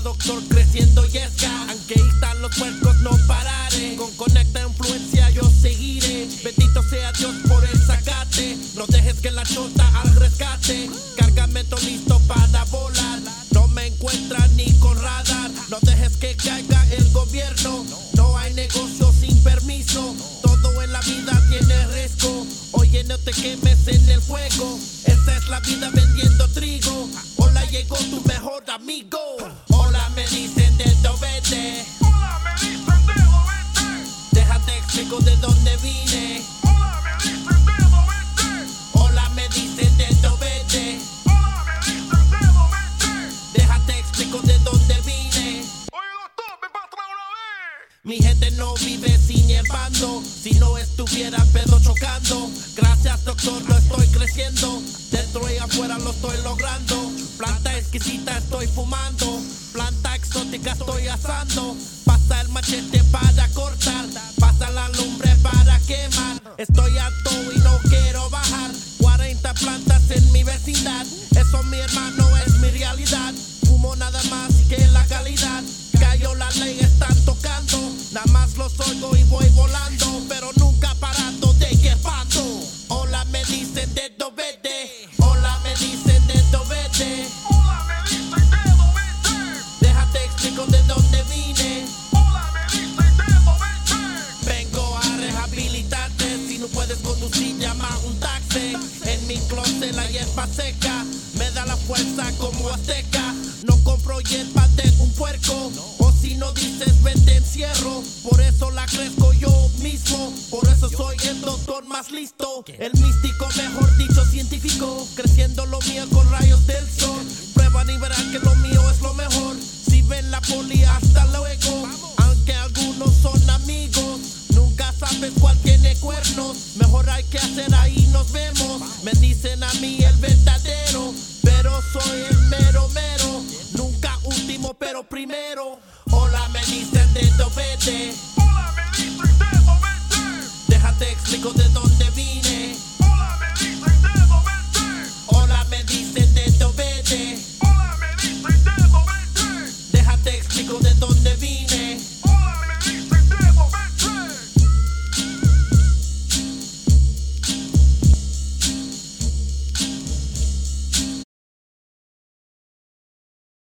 doctor creciendo y esca. Aunque están los puercos no pararé. Con conecta influencia yo seguiré. Bendito sea Dios por el zacate. No dejes que la chota al rescate. Cargamento listo para volar. No me encuentran ni con radar. No dejes que caiga el gobierno. No hay negocio sin permiso. Todo en la vida tiene riesgo. Oye, no te quemes en el fuego. Esta es la vida vendiendo trigo. Hola, llegó tu mejor amigo. Hola, me dicen de dónde. Hola, me dicen de dónde. Déjate explico de dónde vine. Hola, me dicen de dónde. Hola, me dicen de dónde. Hola, me dicen de dónde. Déjate explico de dónde vine. Oye, doctor, ven para atrás una vez. Mi gente no vive sin hierbando. Si no estuviera pedo chocando. Gracias doctor, lo estoy creciendo. Dentro y afuera lo estoy logrando. Planta exquisita estoy fumando. Planta exótica estoy asando. Pasa el machete para cortar. Pasa la lumbre para quemar. Estoy alto y no quiero bajar. 40 plantas en mi vecindad. Eso mi hermano es mi realidad. Fumo nada más que la calidad. Cayó la ley, están tocando. Nada más los oigo y voy volando. Pero nunca parando de hierbando. Hola, me dicen de dónde. Hola, me dicen de dónde. Hola, me dicen de dónde. Déjate explico de dónde vine. Hola, me dicen de dónde. Vengo a rehabilitarte. Si no puedes conducir, llama un taxi. En mi closet la hierba seca me da la fuerza como azteca. No compro hierba de un puerco. O si no dices vente encierro. Por eso la crezco yo mismo. Por eso soy el doctor más listo. El místico, mejor dicho científico. Creciendo lo mío con rayos del sol. Prueban y verán que lo mío es lo mejor. Si ven la poli, hasta luego. Aunque algunos son amigos, nunca sabes cuál tiene cuernos. Mejor hay que hacer ahí nos vemos. Me dicen a mí el verdadero, pero soy el mero mero. Nunca último pero primero. Hola, me dicen de dónde. Hola, me dicen de dónde. Déjate explico de dónde